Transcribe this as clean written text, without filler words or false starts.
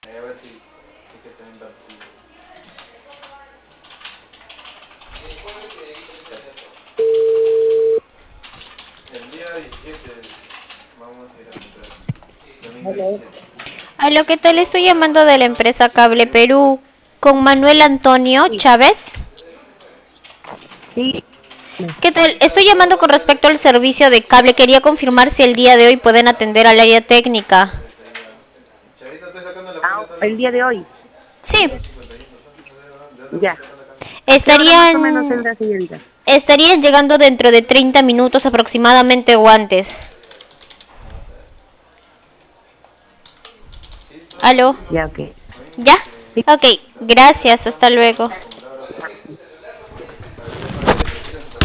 A ver si que también participa. El día 17 vamos a ir a comprar. Domingo Hello. 17. A lo que tal, estoy llamando de la empresa Cable Perú con Manuel Antonio Sí, Chávez. sí. ¿Qué tal? Estoy llamando con respecto al servicio de cable. Quería confirmar si el día de hoy pueden atender al área técnica. Chavita, estoy sacando la Ah, cuenta todos el día de hoy. Sí, 51. ¿De dónde estoy Ya. sacando la cámara? ¿A qué hora más o menos tendrá señorita? estarían llegando dentro de 30 minutos aproximadamente o antes. Vamos a ver. Sí, estoy. ¿Aló? Sí, no. Ya, ok. No, ¿Ya? Sí. Ok, gracias, hasta luego.